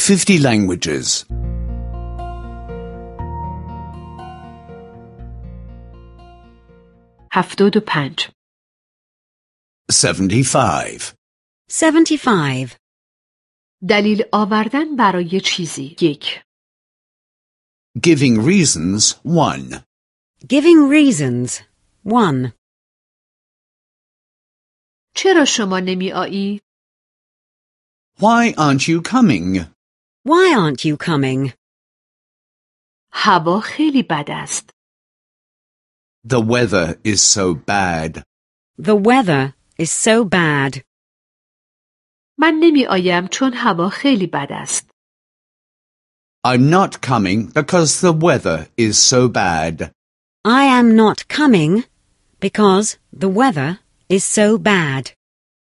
50 languages. 75 75. 75. دلیل آوردن برای چیزی 1 Giving reasons 1. Giving reasons 1. چرا شما نمی آیید؟ Why aren't you coming? Why aren't you coming? هوا خیلی بد است. The weather is so bad. The weather is so bad. من نمی آیم چون هوا خیلی بد است. I'm not coming because the weather is so bad. I am not coming because the weather is so bad.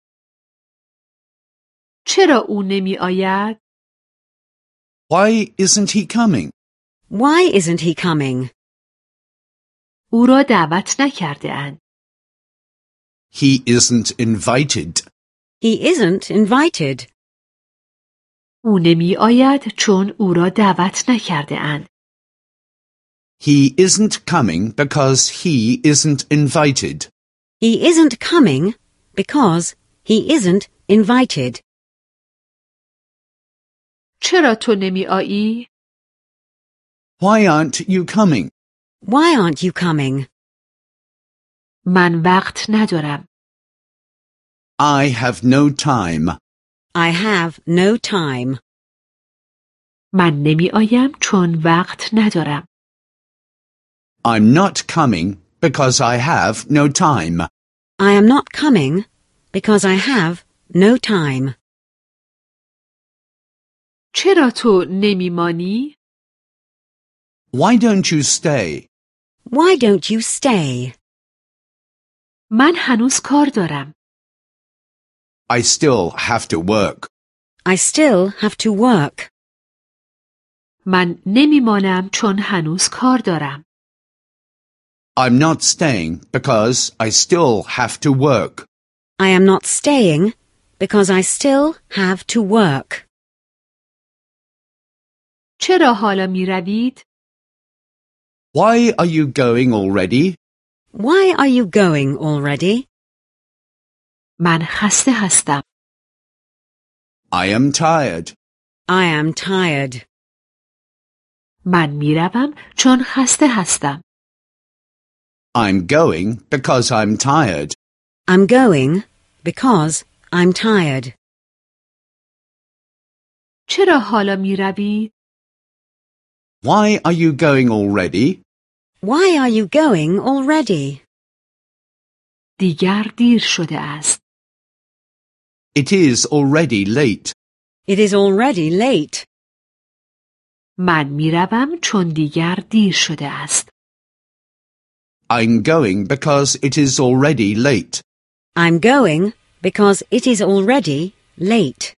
چرا او نمی آید؟ Why isn't he coming? Why isn't he coming? او را دعوت نکرده اند. He isn't invited. He isn't invited. او نمی آید چون او را دعوت نکرده اند. He isn't coming because he isn't invited. He isn't coming because he isn't invited. چرا تو نمی آیی؟ Why aren't you coming? Why aren't you coming? من وقت ندارم. I have no time. I have no time. من نمی آیم چون وقت ندارم. I'm not coming because I have no time. I am not coming because I have no time. چرا تو نمی مانی؟ Why don't you stay? Why don't you stay? من هنوز کار دارم. I still have to work. I still have to work. من نمی مانم چون هنوز کار دارم. I'm not staying because I still have to work. I am not staying because I still have to work. چرا حالا می روید؟ Why are you going already? Why are you going already? من خسته هستم. I am tired. I am tired. من می روم چون خسته هستم. I'm going because I'm tired. I'm going because I'm tired. چرا حالا می روید؟ Why are you going already? Why are you going already? دیگر دیر شده است. It is already late. It is already late. من می روم چون دیگر دیر شده است. I'm going because it is already late. I'm going because it is already late.